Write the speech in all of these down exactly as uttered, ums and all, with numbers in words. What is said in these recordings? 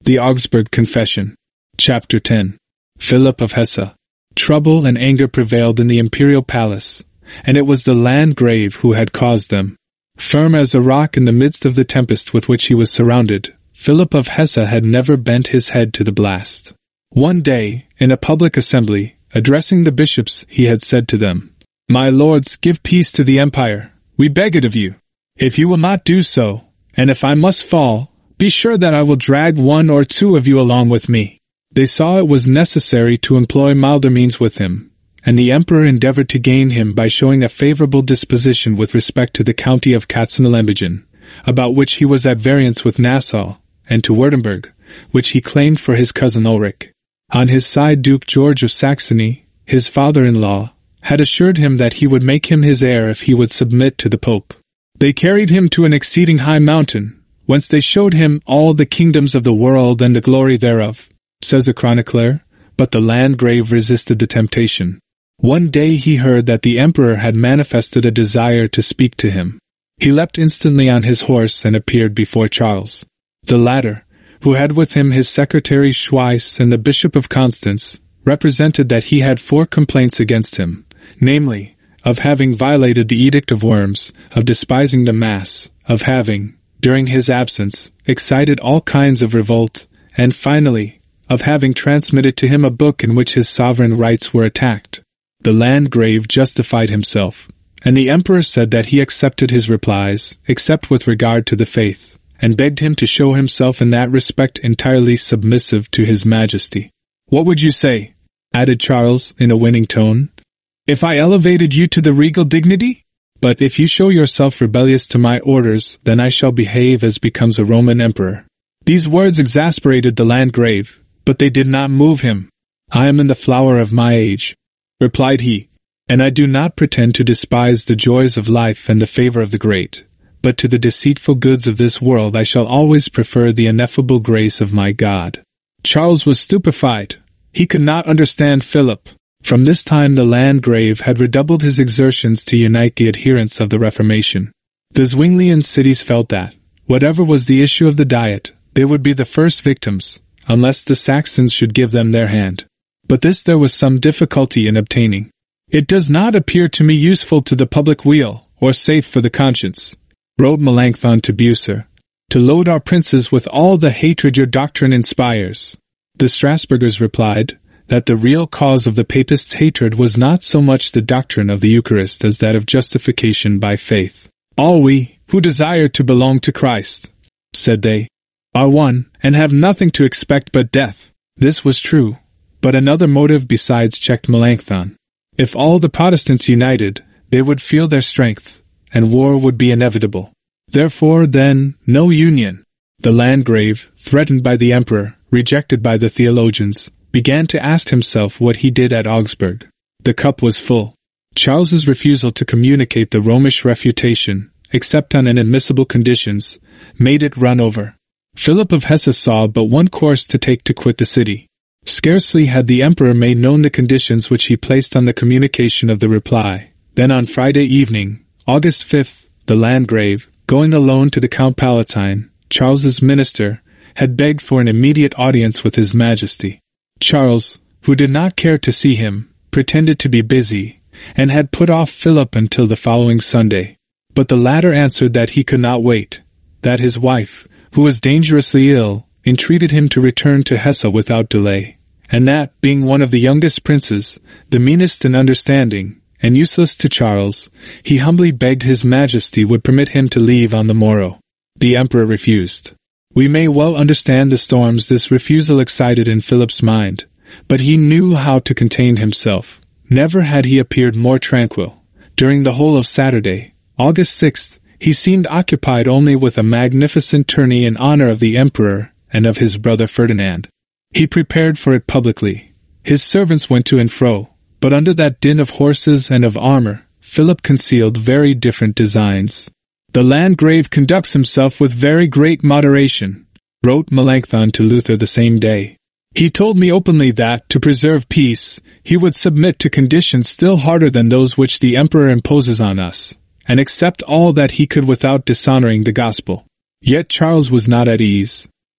The Augsburg Confession. Chapter ten. Philip of Hesse. Trouble and anger prevailed in the imperial palace, and it was the Landgrave who had caused them. Firm as a rock in the midst of the tempest with which he was surrounded, Philip of Hesse had never bent his head to the blast. One day, in a public assembly, addressing the bishops, he had said to them, "My lords, give peace to the empire. We beg it of you. If you will not do so, and if I must fall, be sure that I will drag one or two of you along with me." They saw it was necessary to employ milder means with him, and the emperor endeavored to gain him by showing a favorable disposition with respect to the county of Katzenelnbogen, about which he was at variance with Nassau, and to Württemberg, which he claimed for his cousin Ulrich. On his side, Duke George of Saxony, his father-in-law, had assured him that he would make him his heir if he would submit to the Pope. They carried him to an exceeding high mountain, whence they showed him all the kingdoms of the world and the glory thereof, says a chronicler, but the Landgrave resisted the temptation. One day he heard that the emperor had manifested a desire to speak to him. He leapt instantly on his horse and appeared before Charles. The latter, who had with him his secretary Schweiss and the Bishop of Constance, represented that he had four complaints against him, namely, of having violated the Edict of Worms, of despising the Mass, of having, during his absence, excited all kinds of revolt, and finally, of having transmitted to him a book in which his sovereign rights were attacked. The Landgrave justified himself, and the emperor said that he accepted his replies, except with regard to the faith, and begged him to show himself in that respect entirely submissive to his majesty. "What would you say," added Charles in a winning tone, "if I elevated you to the regal dignity? But if you show yourself rebellious to my orders, then I shall behave as becomes a Roman emperor." These words exasperated the Landgrave, but they did not move him. "I am in the flower of my age," replied he, "and I do not pretend to despise the joys of life and the favor of the great, but to the deceitful goods of this world I shall always prefer the ineffable grace of my God." Charles was stupefied. He could not understand Philip. From this time the Landgrave had redoubled his exertions to unite the adherents of the Reformation. The Zwinglian cities felt that, whatever was the issue of the Diet, they would be the first victims, unless the Saxons should give them their hand. But this there was some difficulty in obtaining. "It does not appear to me useful to the public weal, or safe for the conscience," wrote Melanchthon to Bucer, "to load our princes with all the hatred your doctrine inspires." The Strasburgers replied that the real cause of the papists' hatred was not so much the doctrine of the Eucharist as that of justification by faith. "All we, who desire to belong to Christ," said they, "are one, and have nothing to expect but death." This was true, but another motive besides checked Melanchthon. If all the Protestants united, they would feel their strength, and war would be inevitable. Therefore, then, no union. The Landgrave, threatened by the emperor, rejected by the theologians, began to ask himself what he did at Augsburg. The cup was full. Charles's refusal to communicate the Romish refutation, except on inadmissible conditions, made it run over. Philip of Hesse saw but one course to take to quit the city. Scarcely had the emperor made known the conditions which he placed on the communication of the reply. Then on Friday evening, August fifth, the Landgrave, going alone to the Count Palatine, Charles's minister, had begged for an immediate audience with his majesty. Charles, who did not care to see him, pretended to be busy, and had put off Philip until the following Sunday. But the latter answered that he could not wait, that his wife, who was dangerously ill, entreated him to return to Hesse without delay, and that, being one of the youngest princes, the meanest in understanding, and useless to Charles, he humbly begged his majesty would permit him to leave on the morrow. The emperor refused. We may well understand the storms this refusal excited in Philip's mind, but he knew how to contain himself. Never had he appeared more tranquil. During the whole of Saturday, August sixth, he seemed occupied only with a magnificent tourney in honor of the emperor and of his brother Ferdinand. He prepared for it publicly. His servants went to and fro, but under that din of horses and of armor, Philip concealed very different designs. "The Landgrave conducts himself with very great moderation," wrote Melanchthon to Luther the same day. "He told me openly that, to preserve peace, he would submit to conditions still harder than those which the emperor imposes on us, and accept all that he could without dishonoring the gospel." Yet Charles was not at ease.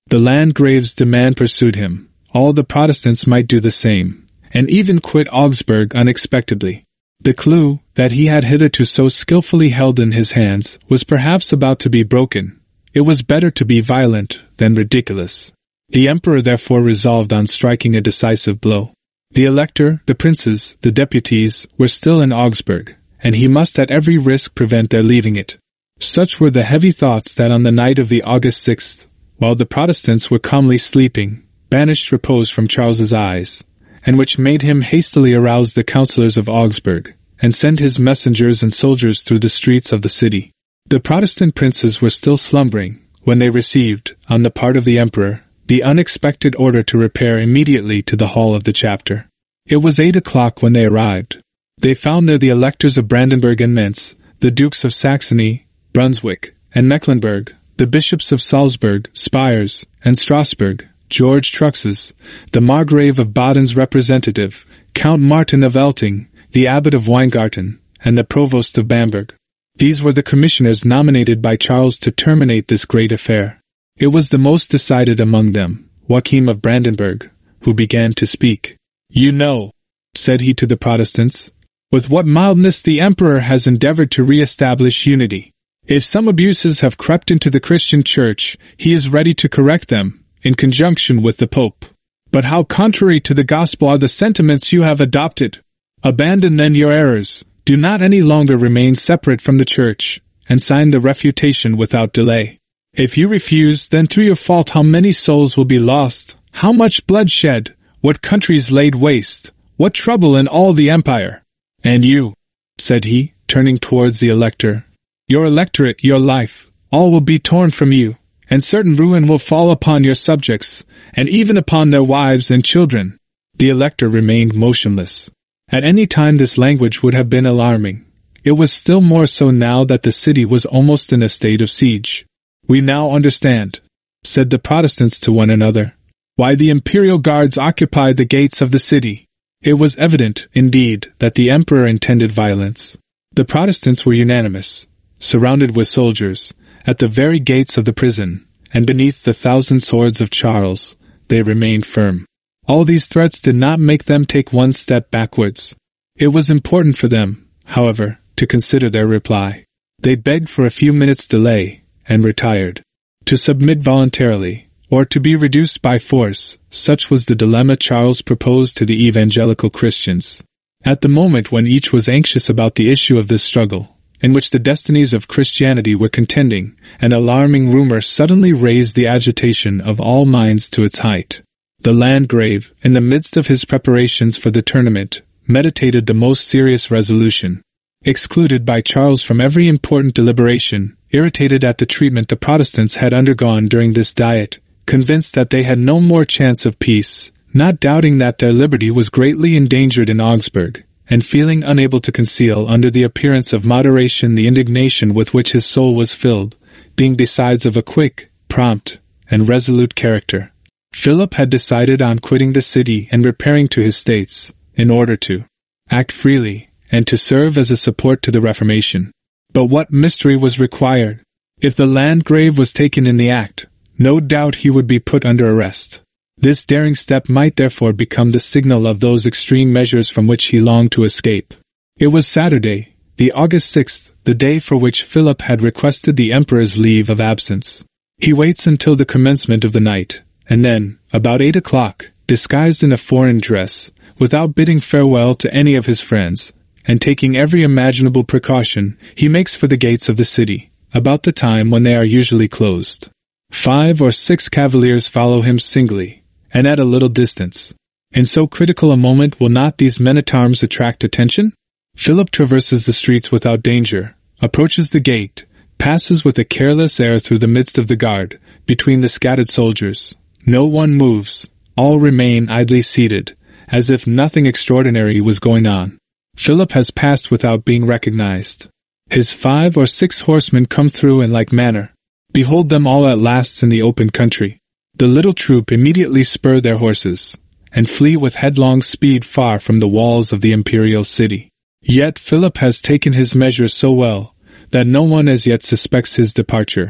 The Landgrave's demand pursued him. All the Protestants might do the same, and even quit Augsburg unexpectedly. The clue that he had hitherto so skillfully held in his hands was perhaps about to be broken. It was better to be violent than ridiculous. The Emperor therefore resolved on striking a decisive blow. The Elector, the princes, the deputies were still in Augsburg, and he must at every risk prevent their leaving it. Such were the heavy thoughts that on the night of the August sixth, while the Protestants were calmly sleeping, banished repose from Charles's eyes, and which made him hastily arouse the councillors of Augsburg, and send his messengers and soldiers through the streets of the city. The Protestant princes were still slumbering, when they received, on the part of the Emperor, the unexpected order to repair immediately to the hall of the chapter. It was eight o'clock when they arrived. They found there the electors of Brandenburg and Mentz, the dukes of Saxony, Brunswick, and Mecklenburg, the bishops of Salzburg, Spires, and Strasbourg, George Truxes, the Margrave of Baden's representative, Count Martin of Elting, the abbot of Weingarten, and the provost of Bamberg. These were the commissioners nominated by Charles to terminate this great affair. It was the most decided among them, Joachim of Brandenburg, who began to speak. "You know," said he to the Protestants, "with what mildness the Emperor has endeavored to re-establish unity. If some abuses have crept into the Christian Church, he is ready to correct them, in conjunction with the Pope. But how contrary to the gospel are the sentiments you have adopted! Abandon then your errors, do not any longer remain separate from the Church, and sign the refutation without delay. If you refuse, then through your fault how many souls will be lost, how much bloodshed, what countries laid waste, what trouble in all the empire! And you," said he, turning towards the elector, "your electorate, your life, all will be torn from you, and certain ruin will fall upon your subjects, and even upon their wives and children." The elector remained motionless. At any time this language would have been alarming. It was still more so now that the city was almost in a state of siege. "We now understand," said the Protestants to one another, "why the imperial guards occupied the gates of the city." It was evident, indeed, that the Emperor intended violence. The Protestants were unanimous, surrounded with soldiers, at the very gates of the prison, and beneath the thousand swords of Charles, they remained firm. All these threats did not make them take one step backwards. It was important for them, however, to consider their reply. They begged for a few minutes' delay, and retired. To submit voluntarily, or to be reduced by force, such was the dilemma Charles proposed to the evangelical Christians. At the moment when each was anxious about the issue of this struggle, in which the destinies of Christianity were contending, an alarming rumor suddenly raised the agitation of all minds to its height. The Landgrave, in the midst of his preparations for the tournament, meditated the most serious resolution. Excluded by Charles from every important deliberation, irritated at the treatment the Protestants had undergone during this diet, convinced that they had no more chance of peace, not doubting that their liberty was greatly endangered in Augsburg, and feeling unable to conceal under the appearance of moderation the indignation with which his soul was filled, being besides of a quick, prompt, and resolute character, Philip had decided on quitting the city and repairing to his states, in order to act freely, and to serve as a support to the Reformation. But what mystery was required? If the Landgrave was taken in the act, no doubt he would be put under arrest. This daring step might therefore become the signal of those extreme measures from which he longed to escape. It was Saturday, the August sixth, the day for which Philip had requested the Emperor's leave of absence. He waits until the commencement of the night, and then, about eight o'clock, disguised in a foreign dress, without bidding farewell to any of his friends, and taking every imaginable precaution, he makes for the gates of the city, about the time when they are usually closed. Five or six cavaliers follow him singly, and at a little distance. In so critical a moment will not these men-at-arms attract attention? Philip traverses the streets without danger, approaches the gate, passes with a careless air through the midst of the guard, between the scattered soldiers. No one moves, all remain idly seated, as if nothing extraordinary was going on. Philip has passed without being recognized. His five or six horsemen come through in like manner. Behold them all at last in the open country. The little troop immediately spur their horses, and flee with headlong speed far from the walls of the imperial city. Yet Philip has taken his measures so well, that no one as yet suspects his departure.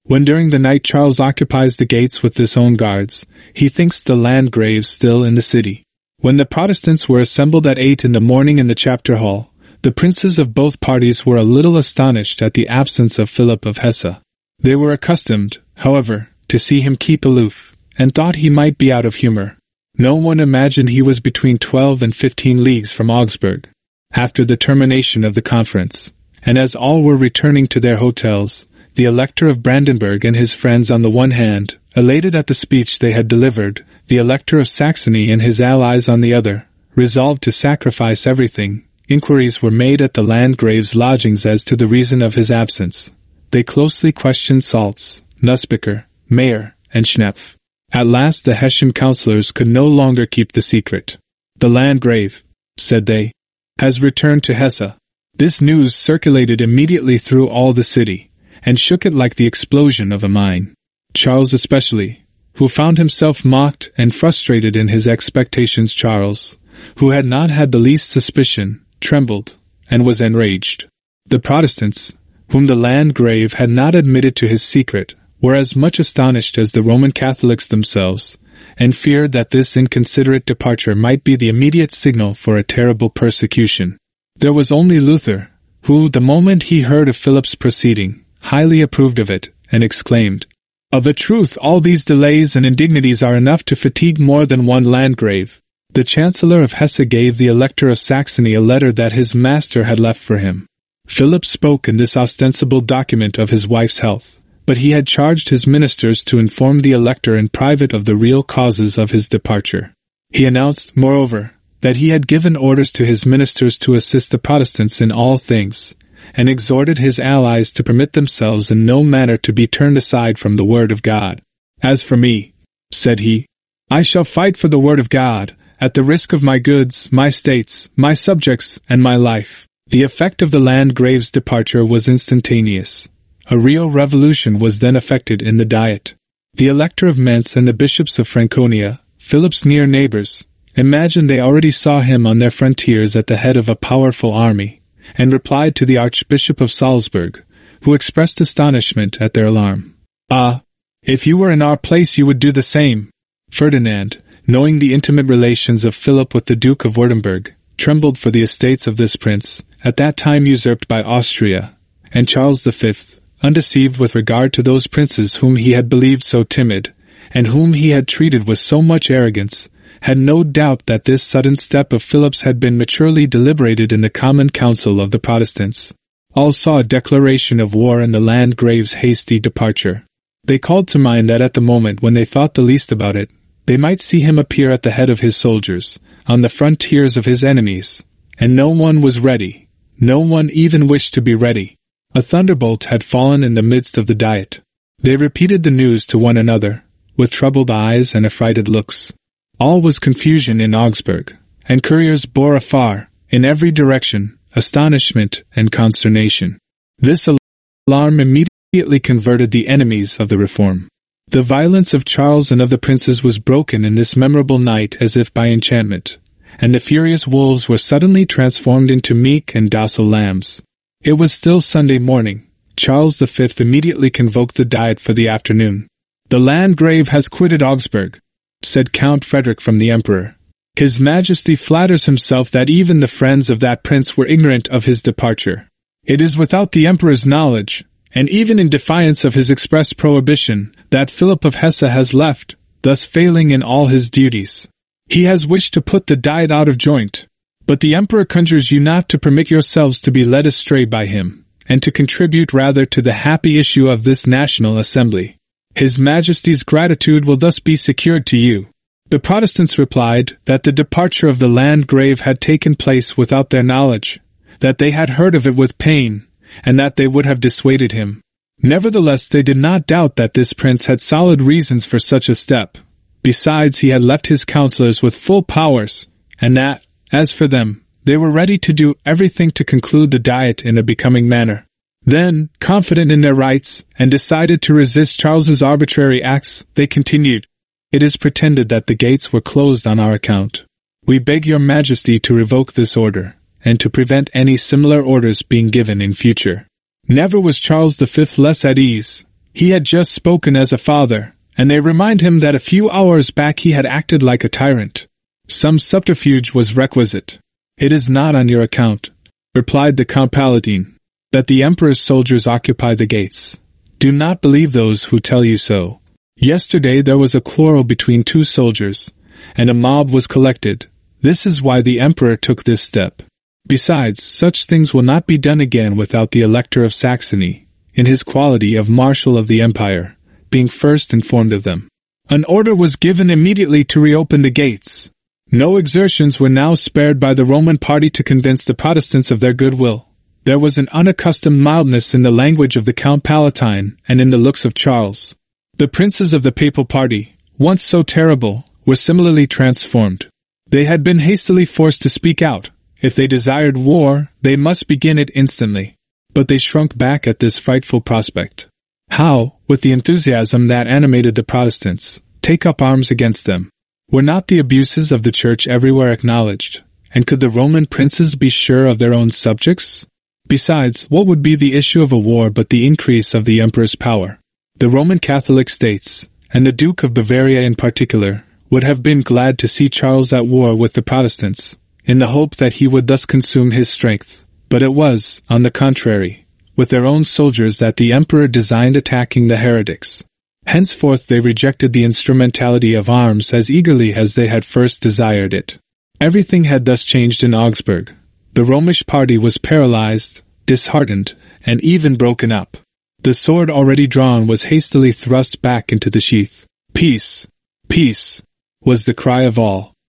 When during the night Charles occupies the gates with his own guards, he thinks the Landgraves still in the city. When the Protestants were assembled at eight in the morning in the chapter hall, the princes of both parties were a little astonished at the absence of Philip of Hesse. They were accustomed, however, to see him keep aloof, and thought he might be out of humor. No one imagined he was between twelve and fifteen leagues from Augsburg. After the termination of the conference, and as all were returning to their hotels, the Elector of Brandenburg and his friends on the one hand, elated at the speech they had delivered, the Elector of Saxony and his allies on the other, resolved to sacrifice everything. Inquiries were made at the Landgrave's lodgings as to the reason of his absence. They closely questioned Salz, Nussbacher, Mayer, and Schnepf. At last the Hessian councillors could no longer keep the secret. "The Landgrave," said they, "has returned to Hesse." This news circulated immediately through all the city, and shook it like the explosion of a mine. Charles especially, who found himself mocked and frustrated in his expectations, Charles, who had not had the least suspicion, trembled, and was enraged. The Protestants, whom the Landgrave had not admitted to his secret, were as much astonished as the Roman Catholics themselves, and feared that this inconsiderate departure might be the immediate signal for a terrible persecution. There was only Luther, who, the moment he heard of Philip's proceeding, highly approved of it, and exclaimed, "Of a truth all these delays and indignities are enough to fatigue more than one Landgrave." The Chancellor of Hesse gave the Elector of Saxony a letter that his master had left for him. Philip spoke in this ostensible document of his wife's health, but he had charged his ministers to inform the Elector in private of the real causes of his departure. He announced, moreover, that he had given orders to his ministers to assist the Protestants in all things, and exhorted his allies to permit themselves in no manner to be turned aside from the word of God. "As for me," said he, "I shall fight for the word of God, at the risk of my goods, my states, my subjects, and my life." The effect of the Landgrave's departure was instantaneous. A real revolution was then effected in the Diet. The Elector of Mentz and the bishops of Franconia, Philip's near neighbors, imagined they already saw him on their frontiers at the head of a powerful army, and replied to the Archbishop of Salzburg, who expressed astonishment at their alarm. "Ah, if you were in our place you would do the same." Ferdinand, knowing the intimate relations of Philip with the Duke of Württemberg, trembled for the estates of this prince, at that time usurped by Austria, and Charles the Fifth, undeceived with regard to those princes whom he had believed so timid, and whom he had treated with so much arrogance, had no doubt that this sudden step of Philip's had been maturely deliberated in the common council of the Protestants. All saw a declaration of war in the Landgrave's hasty departure. They called to mind that at the moment when they thought the least about it, they might see him appear at the head of his soldiers, on the frontiers of his enemies, and no one was ready, no one even wished to be ready. A thunderbolt had fallen in the midst of the Diet. They repeated the news to one another, with troubled eyes and affrighted looks. All was confusion in Augsburg, and couriers bore afar, in every direction, astonishment and consternation. This alarm immediately converted the enemies of the reform. The violence of Charles and of the princes was broken in this memorable night as if by enchantment, and the furious wolves were suddenly transformed into meek and docile lambs. It was still Sunday morning. Charles the Fifth immediately convoked the Diet for the afternoon. "The Landgrave has quitted Augsburg," said Count Frederick from the Emperor. "His Majesty flatters himself that even the friends of that prince were ignorant of his departure. It is without the Emperor's knowledge, and even in defiance of his express prohibition, that Philip of Hesse has left, thus failing in all his duties. He has wished to put the Diet out of joint, but the Emperor conjures you not to permit yourselves to be led astray by him, and to contribute rather to the happy issue of this National Assembly. His Majesty's gratitude will thus be secured to you." The Protestants replied that the departure of the Landgrave had taken place without their knowledge, that they had heard of it with pain, and that they would have dissuaded him. Nevertheless, they did not doubt that this prince had solid reasons for such a step. Besides, he had left his councillors with full powers, and that, as for them, they were ready to do everything to conclude the Diet in a becoming manner. Then, confident in their rights, and decided to resist Charles's arbitrary acts, they continued, "It is pretended that the gates were closed on our account. We beg your Majesty to revoke this order, and to prevent any similar orders being given in future." Never was Charles the Fifth less at ease, He had just spoken as a father, and they remind him that a few hours back he had acted like a tyrant. Some subterfuge was requisite. It is not on your account, replied the Count Palatine, that the Emperor's soldiers occupy the gates. Do not believe those who tell you so. Yesterday there was a quarrel between two soldiers, and a mob was collected. This is why the Emperor took this step. Besides, such things will not be done again without the Elector of Saxony, in his quality of Marshal of the Empire, being first informed of them. An order was given immediately to reopen the gates. No exertions were now spared by the Roman party to convince the Protestants of their goodwill. There was an unaccustomed mildness in the language of the Count Palatine and in the looks of Charles. The princes of the papal party, once so terrible, were similarly transformed. They had been hastily forced to speak out. If they desired war, they must begin it instantly. But they shrunk back at this frightful prospect. How, with the enthusiasm that animated the Protestants, take up arms against them? Were not the abuses of the Church everywhere acknowledged? And could the Roman princes be sure of their own subjects? Besides, what would be the issue of a war but the increase of the Emperor's power? The Roman Catholic states, and the Duke of Bavaria in particular, would have been glad to see Charles at war with the Protestants, in the hope that he would thus consume his strength. But it was, on the contrary, with their own soldiers that the Emperor designed attacking the heretics. Henceforth they rejected the instrumentality of arms as eagerly as they had first desired it. Everything had thus changed in Augsburg. The Romish party was paralyzed, disheartened, and even broken up. The sword already drawn was hastily thrust back into the sheath. Peace! Peace! Was the cry of all.